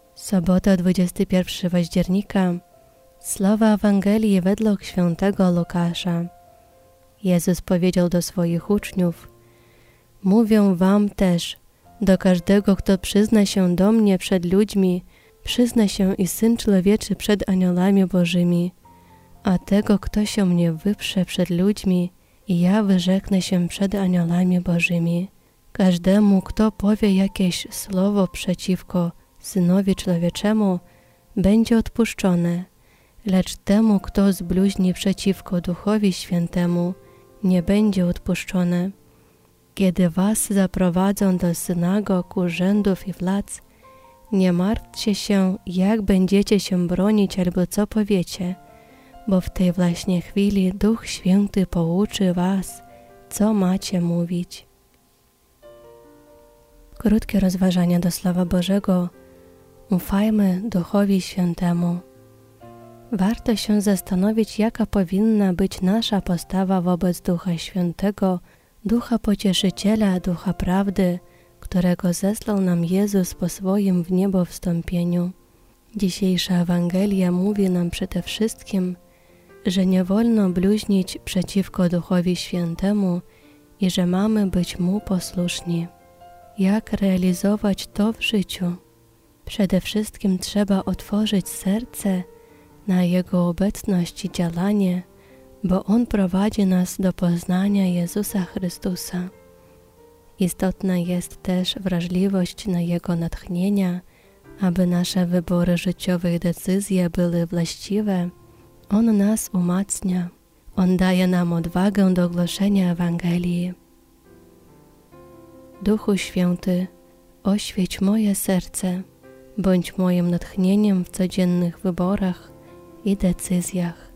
Sobota 21 października. Słowa Ewangelii według świętego Łukasza. Jezus powiedział do swoich uczniów: Mówię wam też, do każdego, kto przyzna się do mnie przed ludźmi, przyzna się i Syn Człowieczy przed aniołami Bożymi. A tego, kto się mnie wyprze przed ludźmi, i ja wyrzeknę się przed aniołami Bożymi. Każdemu, kto powie jakieś słowo przeciwko Synowi Człowieczemu, będzie odpuszczone, lecz temu, kto zbluźni przeciwko Duchowi Świętemu, nie będzie odpuszczone. Kiedy was zaprowadzą do synagog, urzędów i władz, nie martwcie się, jak będziecie się bronić albo co powiecie, bo w tej właśnie chwili Duch Święty pouczy was, co macie mówić. Krótkie rozważania do Słowa Bożego. Ufajmy Duchowi Świętemu. Warto się zastanowić, jaka powinna być nasza postawa wobec Ducha Świętego, Ducha Pocieszyciela, Ducha Prawdy, którego zesłał nam Jezus po swoim w niebo wstąpieniu. Dzisiejsza Ewangelia mówi nam przede wszystkim, że nie wolno bluźnić przeciwko Duchowi Świętemu i że mamy być Mu posłuszni. Jak realizować to w życiu? Przede wszystkim trzeba otworzyć serce na Jego obecność i działanie, bo On prowadzi nas do poznania Jezusa Chrystusa. Istotna jest też wrażliwość na Jego natchnienia, aby nasze wybory życiowe i decyzje były właściwe. On nas umacnia. On daje nam odwagę do głoszenia Ewangelii. Duchu Święty, oświeć moje serce, bądź moim natchnieniem w codziennych wyborach i decyzjach.